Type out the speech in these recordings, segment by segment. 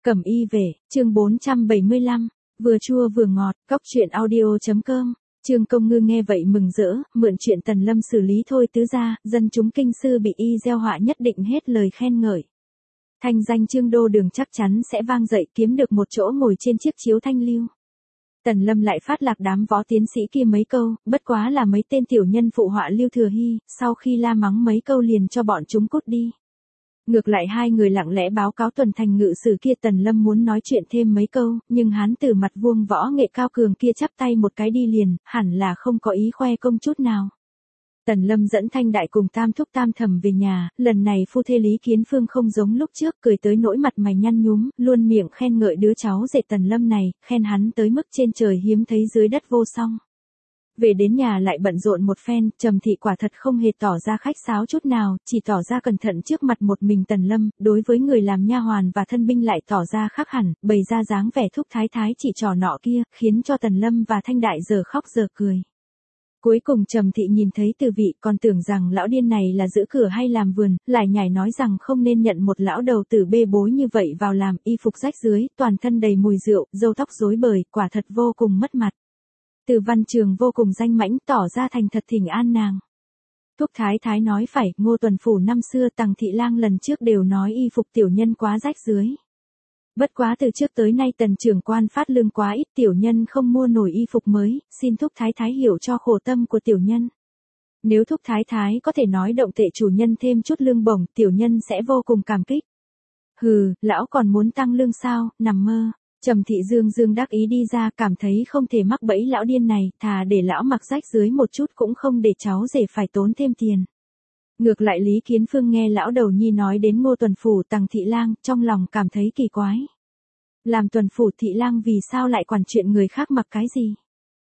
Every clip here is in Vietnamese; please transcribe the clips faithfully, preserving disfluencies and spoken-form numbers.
Cẩm y về, chương bốn trăm bảy mươi lăm, vừa chua vừa ngọt, cóc truyện audio.com. Trương Công Ngư nghe vậy mừng rỡ, mượn chuyện Tần Lâm xử lý thôi tứ ra, dân chúng kinh sư bị y gieo họa nhất định hết lời khen ngợi. Thanh danh Trương Đô Đường chắc chắn sẽ vang dậy, kiếm được một chỗ ngồi trên chiếc chiếu thanh lưu. Tần Lâm lại phát lạc đám võ tiến sĩ kia mấy câu, bất quá là mấy tên tiểu nhân phụ họa Lưu Thừa Hy, sau khi la mắng mấy câu liền cho bọn chúng cút đi. Ngược lại hai người lặng lẽ báo cáo tuần thành ngự sử kia. Tần Lâm muốn nói chuyện thêm mấy câu, nhưng hán tử mặt vuông võ nghệ cao cường kia chắp tay một cái đi liền, hẳn là không có ý khoe công chút nào. Tần Lâm dẫn Thanh Đại cùng tam thúc tam thẩm về nhà, lần này phu thê Lý Kiến Phương không giống lúc trước, cười tới nỗi mặt mày nhăn nhúm, luôn miệng khen ngợi đứa cháu rể Tần Lâm này, khen hắn tới mức trên trời hiếm thấy dưới đất vô song. Về đến nhà lại bận rộn một phen, Trầm Thị quả thật không hề tỏ ra khách sáo chút nào, chỉ tỏ ra cẩn thận trước mặt một mình Tần Lâm, đối với người làm nha hoàn và thân binh lại tỏ ra khác hẳn, bày ra dáng vẻ thúc thái thái chỉ trò nọ kia, khiến cho Tần Lâm và Thanh Đại giờ khóc giờ cười. Cuối cùng Trầm Thị nhìn thấy Từ Vị, còn tưởng rằng lão điên này là giữ cửa hay làm vườn, lại nhảy nói rằng không nên nhận một lão đầu tử bê bối như vậy vào làm, y phục rách rưới, toàn thân đầy mùi rượu, râu tóc rối bời, quả thật vô cùng mất mặt. Từ Văn Trường vô cùng danh mãnh, tỏ ra thành thật thỉnh an nàng. Thúc thái thái nói phải, Ngô Tuần Phủ năm xưa Tằng Thị Lang lần trước đều nói y phục tiểu nhân quá rách rưới. Bất quá từ trước tới nay Tần trưởng quan phát lương quá ít, tiểu nhân không mua nổi y phục mới, xin thúc thái thái hiểu cho khổ tâm của tiểu nhân. Nếu thúc thái thái có thể nói động tệ chủ nhân thêm chút lương bổng, tiểu nhân sẽ vô cùng cảm kích. Hừ, lão còn muốn tăng lương sao, nằm mơ. Trầm Thị dương dương đắc ý đi ra, cảm thấy không thể mắc bẫy lão điên này, thà để lão mặc rách dưới một chút cũng không để cháu rể phải tốn thêm tiền. Ngược lại Lý Kiến Phương nghe lão đầu nhi nói đến Ngô Tuần Phủ Tằng Thị Lang, trong lòng cảm thấy kỳ quái. Làm Tuần Phủ Thị Lang vì sao lại quản chuyện người khác mặc cái gì?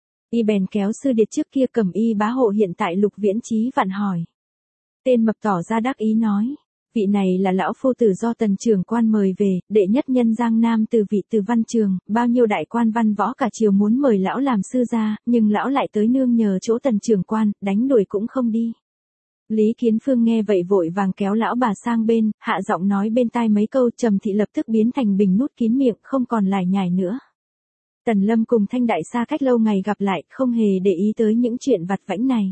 Y bèn kéo Sư Điệt trước kia Cẩm y bá hộ hiện tại Lục Viễn Chí vặn hỏi. Tên mập tỏ ra đắc ý nói. Vị này là lão phu tử do Tần trưởng quan mời về, đệ nhất nhân Giang Nam Từ Vị Từ Văn Trường, bao nhiêu đại quan văn võ cả triều muốn mời lão làm sư gia, nhưng lão lại tới nương nhờ chỗ Tần trưởng quan, đánh đuổi cũng không đi. Lý Kiến Phương nghe vậy vội vàng kéo lão bà sang bên, hạ giọng nói bên tai mấy câu. Trầm Thị lập tức biến thành bình nút kín miệng, không còn lải nhải nữa. Tần Lâm cùng Thanh Đại xa cách lâu ngày gặp lại, không hề để ý tới những chuyện vặt vãnh này.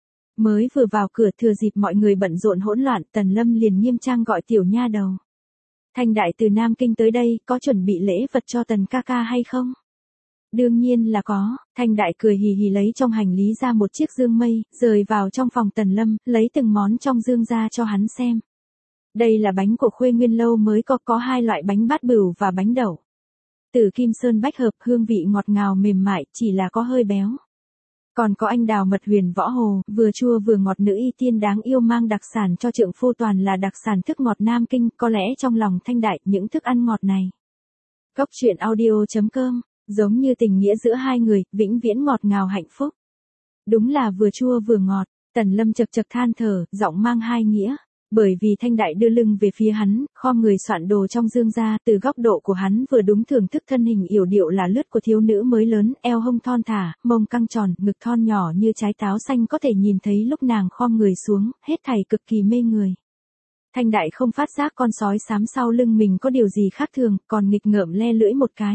Mới vừa vào cửa thừa dịp mọi người bận rộn hỗn loạn, Tần Lâm liền nghiêm trang gọi tiểu nha đầu. Thanh Đại từ Nam Kinh tới đây, có chuẩn bị lễ vật cho Tần ca ca hay không? Đương nhiên là có. Thanh Đại cười hì hì lấy trong hành lý ra một chiếc dương mây, rời vào trong phòng Tần Lâm, lấy từng món trong dương ra cho hắn xem. Đây là bánh của Khuê Nguyên Lâu mới có, có hai loại bánh bát bửu và bánh đậu. Từ Kim Sơn bách hợp, hương vị ngọt ngào mềm mại, chỉ là có hơi béo. Còn có anh đào mật huyền võ hồ, vừa chua vừa ngọt, nữ y tiên đáng yêu mang đặc sản cho trượng phu, toàn là đặc sản thức ngọt Nam Kinh, có lẽ trong lòng Thanh Đại những thức ăn ngọt này. Cóc truyện audio.com, giống như tình nghĩa giữa hai người, vĩnh viễn ngọt ngào hạnh phúc. Đúng là vừa chua vừa ngọt. Tần Lâm chật chật than thở, giọng mang hai nghĩa. Bởi vì Thanh Đại đưa lưng về phía hắn, khom người soạn đồ trong dương ra, từ góc độ của hắn vừa đúng thưởng thức thân hình yểu điệu là lướt của thiếu nữ mới lớn, eo hông thon thả, mông căng tròn, ngực thon nhỏ như trái táo xanh, có thể nhìn thấy lúc nàng khom người xuống, hết thảy cực kỳ mê người. Thanh Đại không phát giác con sói xám sau lưng mình có điều gì khác thường, còn nghịch ngợm le lưỡi một cái.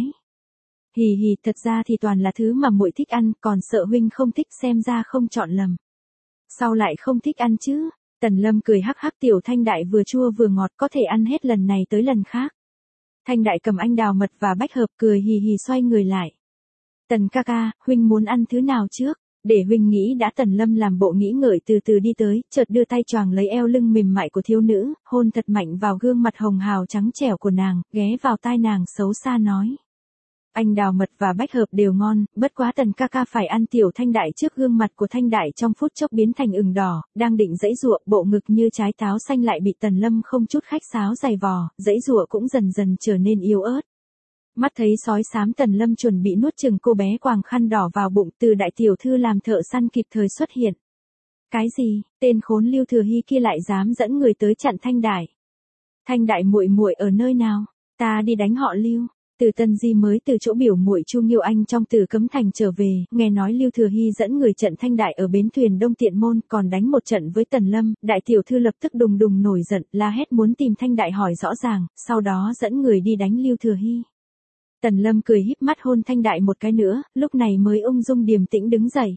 Hì hì, thật ra thì toàn là thứ mà muội thích ăn, còn sợ huynh không thích, xem ra không chọn lầm. Sao lại không thích ăn chứ? Tần Lâm cười hắc hắc, tiểu Thanh Đại vừa chua vừa ngọt, có thể ăn hết lần này tới lần khác. Thanh Đại cầm anh đào mật và bách hợp, cười hì hì xoay người lại. Tần ca ca, huynh muốn ăn thứ nào trước? Để huynh nghĩ đã. Tần Lâm làm bộ nghĩ ngợi từ từ đi tới, chợt đưa tay choàng lấy eo lưng mềm mại của thiếu nữ, hôn thật mạnh vào gương mặt hồng hào trắng trẻo của nàng, ghé vào tai nàng xấu xa nói. Anh đào mật và bách hợp đều ngon, bất quá Tần ca ca phải ăn. Tiểu Thanh Đại trước gương mặt của Thanh Đại trong phút chốc biến thành ửng đỏ, đang định giãy giụa, bộ ngực như trái táo xanh lại bị Tần Lâm không chút khách sáo giày vò, giãy giụa cũng dần dần trở nên yếu ớt. Mắt thấy sói xám, Tần Lâm chuẩn bị nuốt chừng cô bé quàng khăn đỏ vào bụng. Từ đại tiểu thư làm thợ săn kịp thời xuất hiện. Cái gì? Tên khốn Lưu Thừa Hy kia lại dám dẫn người tới chặn Thanh Đại. Thanh Đại muội muội ở nơi nào? Ta đi đánh họ Lưu. Từ Tân Di mới từ chỗ biểu muội Chu Nghiêu Anh trong Tử Cấm Thành trở về, nghe nói Lưu Thừa Hy dẫn người trận Thanh Đại ở bến thuyền Đông Tiện Môn, còn đánh một trận với Tần Lâm, đại tiểu thư lập tức đùng đùng nổi giận, la hét muốn tìm Thanh Đại hỏi rõ ràng, sau đó dẫn người đi đánh Lưu Thừa Hy. Tần Lâm cười híp mắt hôn Thanh Đại một cái nữa, lúc này mới ung dung điềm tĩnh đứng dậy.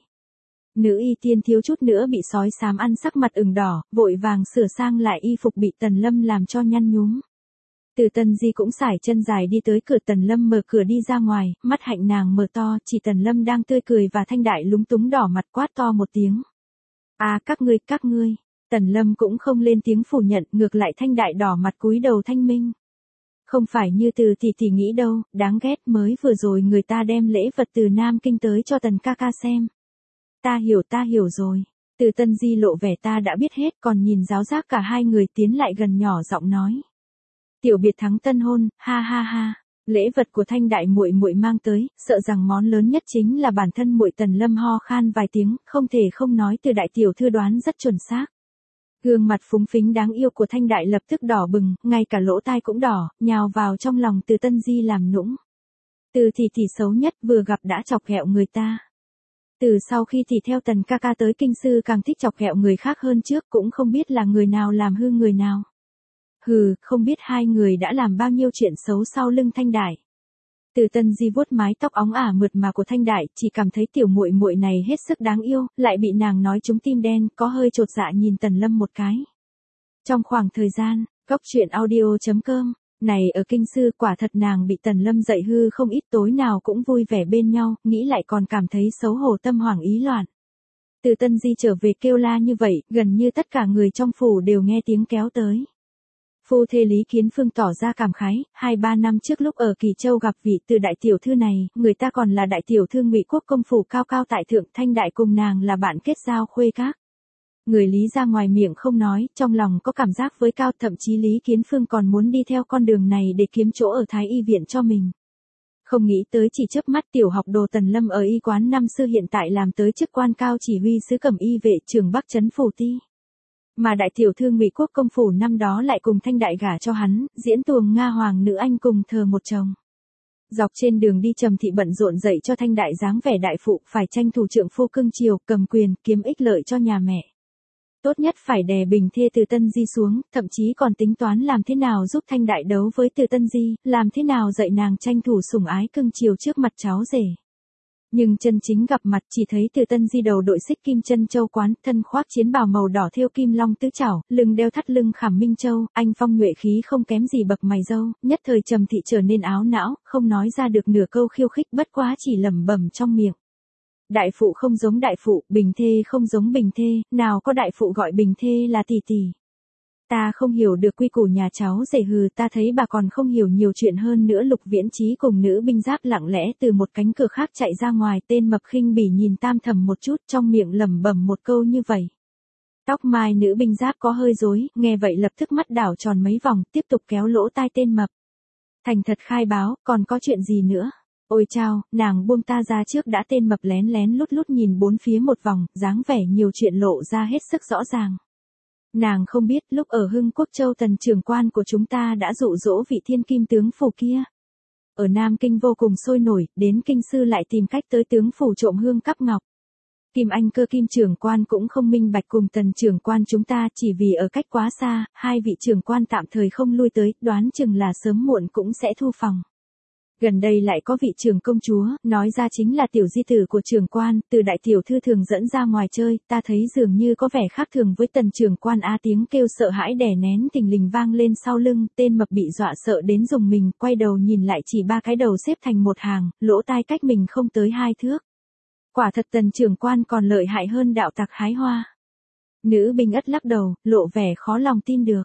Nữ y tiên thiếu chút nữa bị sói xám ăn sắc mặt ửng đỏ, vội vàng sửa sang lại y phục bị Tần Lâm làm cho nhăn nhúm. Từ Tân Di cũng sải chân dài đi tới cửa, Tần Lâm mở cửa đi ra ngoài, mắt hạnh nàng mở to, chỉ Tần Lâm đang tươi cười và Thanh Đại lúng túng đỏ mặt quát to một tiếng. À các ngươi, các ngươi. Tần Lâm cũng không lên tiếng phủ nhận, ngược lại Thanh Đại đỏ mặt cúi đầu thanh minh. Không phải như Từ tỷ tỷ nghĩ đâu, đáng ghét, mới vừa rồi người ta đem lễ vật từ Nam Kinh tới cho Tần ca ca xem. Ta hiểu ta hiểu rồi. Từ Tân Di lộ vẻ ta đã biết hết, còn nhìn giáo giác cả hai người tiến lại gần nhỏ giọng nói. Tiểu biệt thắng tân hôn, ha ha ha. Lễ vật của Thanh Đại muội muội mang tới, sợ rằng món lớn nhất chính là bản thân muội. Tần Lâm ho khan vài tiếng, không thể không nói Từ đại tiểu thư đoán rất chuẩn xác. Gương mặt phúng phính đáng yêu của Thanh Đại lập tức đỏ bừng, ngay cả lỗ tai cũng đỏ, nhào vào trong lòng Từ Tân Di làm nũng. Từ tỷ tỷ xấu nhất, vừa gặp đã chọc ghẹo người ta. Từ sau khi tỷ theo Tần ca ca tới kinh sư càng thích chọc ghẹo người khác hơn trước, cũng không biết là người nào làm hư người nào. Hừ, không biết hai người đã làm bao nhiêu chuyện xấu sau lưng Thanh Đại. Từ Tân Di vuốt mái tóc óng ả mượt mà của Thanh Đại, chỉ cảm thấy tiểu muội muội này hết sức đáng yêu, lại bị nàng nói trúng tim đen, có hơi chột dạ nhìn Tần Lâm một cái. Trong khoảng thời gian, góc truyện audio chấm com này ở kinh sư, quả thật nàng bị Tần Lâm dạy hư không ít, tối nào cũng vui vẻ bên nhau, nghĩ lại còn cảm thấy xấu hổ, tâm hoảng ý loạn. Từ Tân Di trở về kêu la như vậy, gần như tất cả người trong phủ đều nghe tiếng kéo tới. Phu thê Lý Kiến Phương tỏ ra cảm khái, hai ba năm trước lúc ở Kỳ Châu gặp vị Từ đại tiểu thư này, người ta còn là đại tiểu thư Ngụy Quốc công phủ cao cao tại thượng, Thanh Đại cùng nàng là bạn kết giao khuê các. Người Lý ra ngoài miệng không nói, trong lòng có cảm giác với cao, thậm chí Lý Kiến Phương còn muốn đi theo con đường này để kiếm chỗ ở Thái y viện cho mình. Không nghĩ tới chỉ chớp mắt tiểu học đồ Tần Lâm ở y quán năm xưa hiện tại làm tới chức quan cao chỉ huy sứ Cẩm y vệ trưởng Bắc trấn phủ ti. Mà đại tiểu thư Ngụy Quốc công phủ năm đó lại cùng Thanh Đại gả cho hắn, diễn tuồng Nga hoàng nữ anh cùng thờ một chồng. Dọc trên đường đi Trầm thị bận rộn dạy cho Thanh Đại dáng vẻ đại phụ, phải tranh thủ trượng phu cưng chiều, cầm quyền, kiếm ích lợi cho nhà mẹ. Tốt nhất phải đè bình thê Từ Tân Di xuống, thậm chí còn tính toán làm thế nào giúp Thanh Đại đấu với Từ Tân Di, làm thế nào dạy nàng tranh thủ sủng ái cưng chiều trước mặt cháu rể. Nhưng chân chính gặp mặt chỉ thấy Từ Tân Di đầu đội xích kim chân châu quán, thân khoác chiến bào màu đỏ thêu kim long tứ chảo, lưng đeo thắt lưng khảm minh châu, anh phong nhuệ khí không kém gì bậc mày râu, nhất thời Trầm thị trở nên áo não, không nói ra được nửa câu khiêu khích, bất quá chỉ lẩm bẩm trong miệng. Đại phụ không giống đại phụ, bình thê không giống bình thê, nào có đại phụ gọi bình thê là tỷ tỷ. Ta không hiểu được quy củ nhà cháu rể, hừ, ta thấy bà còn không hiểu nhiều chuyện hơn nữa. Lục Viễn Chí cùng nữ binh giáp lặng lẽ từ một cánh cửa khác chạy ra ngoài, tên mập khinh bỉ nhìn Tam Thẩm một chút, trong miệng lẩm bẩm một câu như vậy. Tóc mai nữ binh giáp có hơi rối, nghe vậy lập tức mắt đảo tròn mấy vòng, tiếp tục kéo lỗ tai tên mập. Thành thật khai báo, còn có chuyện gì nữa? Ôi chao, nàng buông ta ra trước đã. Tên mập lén lén lút lút nhìn bốn phía một vòng, dáng vẻ nhiều chuyện lộ ra hết sức rõ ràng. Nàng không biết lúc ở Hưng Quốc Châu Tần trưởng quan của chúng ta đã dụ dỗ vị thiên kim tướng phủ kia. Ở Nam Kinh vô cùng sôi nổi, đến kinh sư lại tìm cách tới tướng phủ trộm hương cắp ngọc. Kim Anh Cơ Kim trưởng quan cũng không minh bạch cùng Tần trưởng quan chúng ta, chỉ vì ở cách quá xa, hai vị trưởng quan tạm thời không lui tới, đoán chừng là sớm muộn cũng sẽ thu phòng. Gần đây lại có vị trưởng công chúa, nói ra chính là tiểu di tử của trưởng quan, Từ đại tiểu thư thường dẫn ra ngoài chơi, ta thấy dường như có vẻ khác thường với Tần trưởng quan. A tiếng kêu sợ hãi đè nén thình lình vang lên sau lưng, tên mập bị dọa sợ đến rùng mình, quay đầu nhìn lại chỉ ba cái đầu xếp thành một hàng, lỗ tai cách mình không tới hai thước. Quả thật Tần trưởng quan còn lợi hại hơn đạo tặc hái hoa. Nữ binh ất lắc đầu, lộ vẻ khó lòng tin được.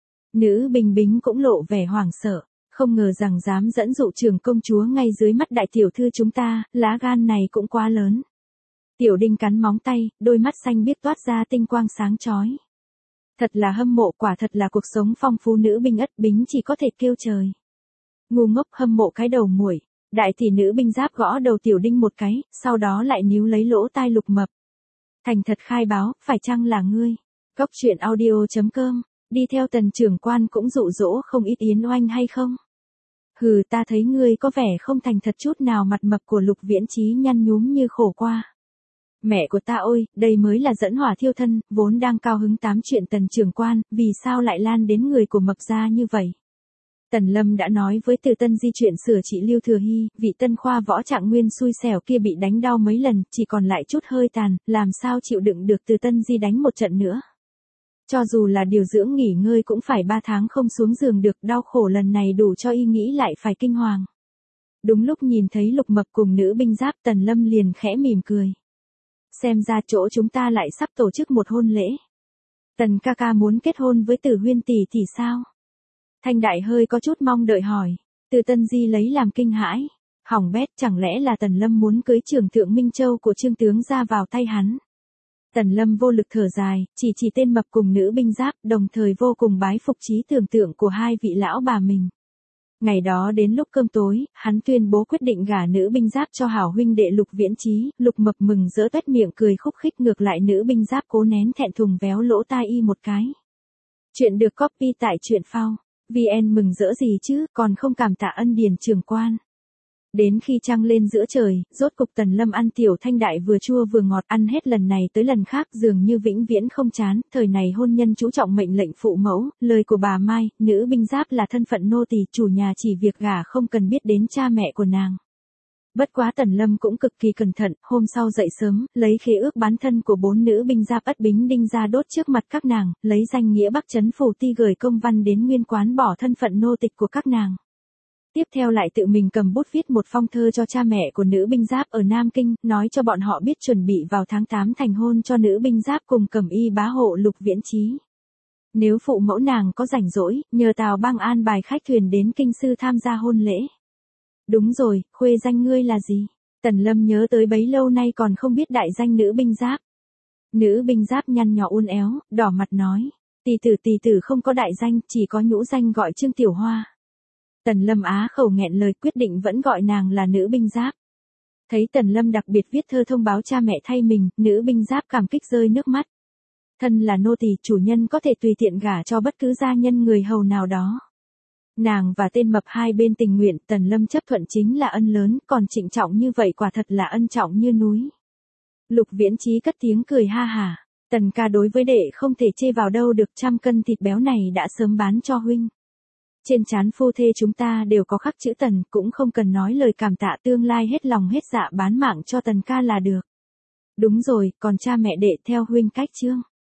Nữ binh bính cũng lộ vẻ hoảng sợ. Không ngờ rằng dám dẫn dụ trưởng công chúa ngay dưới mắt đại tiểu thư chúng ta, lá gan này cũng quá lớn. Tiểu Đinh cắn móng tay, đôi mắt xanh biếc toát ra tinh quang sáng chói. Thật là hâm mộ, quả thật là cuộc sống phong phú. Nữ binh ất bính chỉ có thể kêu trời. Ngu ngốc, hâm mộ cái đầu muội. Đại tỷ nữ binh giáp gõ đầu Tiểu Đinh một cái, sau đó lại níu lấy lỗ tai Lục Mập. Thành thật khai báo, phải chăng là ngươi? Góc truyện audio chấm com. Đi theo Tần trưởng quan cũng dụ dỗ không ít yến oanh hay không? Hừ, ta thấy ngươi có vẻ không thành thật chút nào. Mặt mập của Lục Viễn Chí nhăn nhúm như khổ qua. Mẹ của ta ôi, đây mới là dẫn hỏa thiêu thân, vốn đang cao hứng tám chuyện Tần trưởng quan, vì sao lại lan đến người của mập gia như vậy? Tần Lâm đã nói với Từ Tân Di chuyện sửa trị Lưu Thừa Hy, vị tân khoa võ trạng nguyên xui xẻo kia bị đánh đau mấy lần, chỉ còn lại chút hơi tàn, làm sao chịu đựng được Từ Tân Di đánh một trận nữa. Cho dù là điều dưỡng nghỉ ngơi cũng phải ba tháng không xuống giường được, đau khổ lần này đủ cho y nghĩ lại phải kinh hoàng. Đúng lúc nhìn thấy Lục Mập cùng nữ binh giáp, Tần Lâm liền khẽ mỉm cười. Xem ra chỗ chúng ta lại sắp tổ chức một hôn lễ. Tần ca ca muốn kết hôn với Tử Huyên tỷ thì sao? Thanh Đại hơi có chút mong đợi hỏi. Từ Tân Di lấy làm kinh hãi. Hỏng bét, chẳng lẽ là Tần Lâm muốn cưới trưởng thượng Minh Châu của Trương tướng ra vào tay hắn? Tần Lâm vô lực thở dài, chỉ chỉ tên mập cùng nữ binh giáp, đồng thời vô cùng bái phục trí tưởng tượng của hai vị lão bà mình. Ngày đó đến lúc cơm tối, hắn tuyên bố quyết định gả nữ binh giáp cho hảo huynh đệ Lục Viễn Chí. Lục Mập mừng rỡ toét miệng cười khúc khích, ngược lại nữ binh giáp cố nén thẹn thùng véo lỗ tai y một cái. Chuyện được copy tại truyện phao. vê en mừng rỡ gì chứ, còn không cảm tạ ân điền trưởng quan. Đến khi trăng lên giữa trời, rốt cục Tần Lâm ăn tiểu thanh đại vừa chua vừa ngọt, ăn hết lần này tới lần khác dường như vĩnh viễn không chán. Thời này hôn nhân chú trọng mệnh lệnh phụ mẫu, lời của bà Mai, nữ binh giáp là thân phận nô tỳ, chủ nhà chỉ việc gả không cần biết đến cha mẹ của nàng. Bất quá Tần Lâm cũng cực kỳ cẩn thận, hôm sau dậy sớm, lấy khế ước bán thân của bốn nữ binh giáp Ất Bính Đinh ra đốt trước mặt các nàng, lấy danh nghĩa Bắc Trấn Phủ Ti gửi công văn đến nguyên quán bỏ thân phận nô tịch của các nàng. Tiếp theo lại tự mình cầm bút viết một phong thơ cho cha mẹ của nữ binh giáp ở Nam Kinh, nói cho bọn họ biết chuẩn bị vào tháng tám thành hôn cho nữ binh giáp cùng Cẩm Y bá hộ Lục Viễn Chí. Nếu phụ mẫu nàng có rảnh rỗi, nhờ Tào Bang an bài khách thuyền đến kinh sư tham gia hôn lễ. Đúng rồi, khuê danh ngươi là gì? Tần Lâm nhớ tới bấy lâu nay còn không biết đại danh nữ binh giáp. Nữ binh giáp nhăn nhó uốn éo, đỏ mặt nói. Tỷ tử tỷ tử không có đại danh, chỉ có nhũ danh gọi Trương Tiểu Hoa. Tần Lâm á khẩu nghẹn lời, quyết định vẫn gọi nàng là nữ binh giáp. Thấy Tần Lâm đặc biệt viết thơ thông báo cha mẹ thay mình, nữ binh giáp cảm kích rơi nước mắt. Thân là nô tỳ, chủ nhân có thể tùy tiện gả cho bất cứ gia nhân người hầu nào đó. Nàng và tên mập hai bên tình nguyện, Tần Lâm chấp thuận chính là ân lớn, còn trịnh trọng như vậy quả thật là ân trọng như núi. Lục Viễn Chí cất tiếng cười ha hả. Tần ca đối với đệ không thể chê vào đâu được, trăm cân thịt béo này đã sớm bán cho huynh. Trên trán phu thê chúng ta đều có khắc chữ Tần, cũng không cần nói lời cảm tạ, tương lai hết lòng hết dạ bán mạng cho Tần ca là được. Đúng rồi, còn cha mẹ đệ theo huynh cách chương.